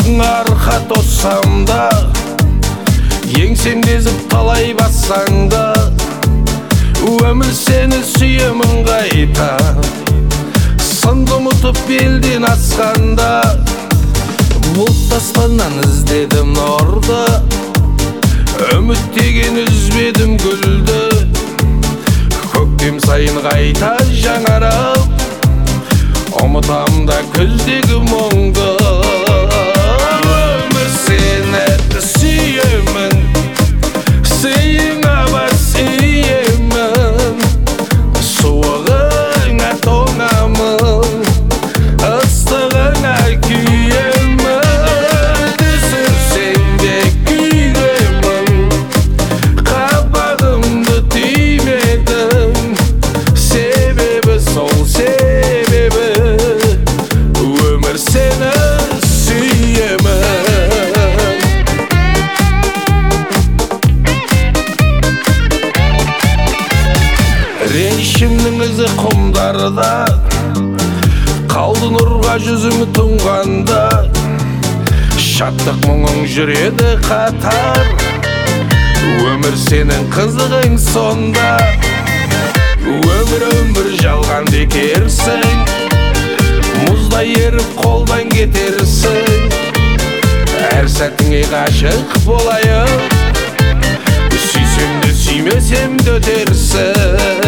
арқа тоссам да, еңсем дезіп талай бассаң да, өмір сені сүйемін қайта. Сынды ұмытып белден асқанда, бұлт аспаннан іздедім нұрды, үміт деген үзбедім гүлді. Көктем сайын қайта жаңарып, ұмытам да күздегі мұңды. Өмір сені сүйемін, сүйіңа бас иемін, суығыңа тоңамын, ыстығыңа күйемін. Түсірсең де күйремін, қабағымды түймедің, себебі сол себебі, өмір сені сүйемін. Ренішімнің ізі құмдарда, қалды нұрға жүзім тұнғанда, шаттық мұңың жүреді қатар, өмір сенің қызығың сонда. Өмір жалған бекерсің, мұздай еріп қолдан кетерсің. Әр сәтіңе ғашық болайын, сүйсем де сүймесем де өтерсің.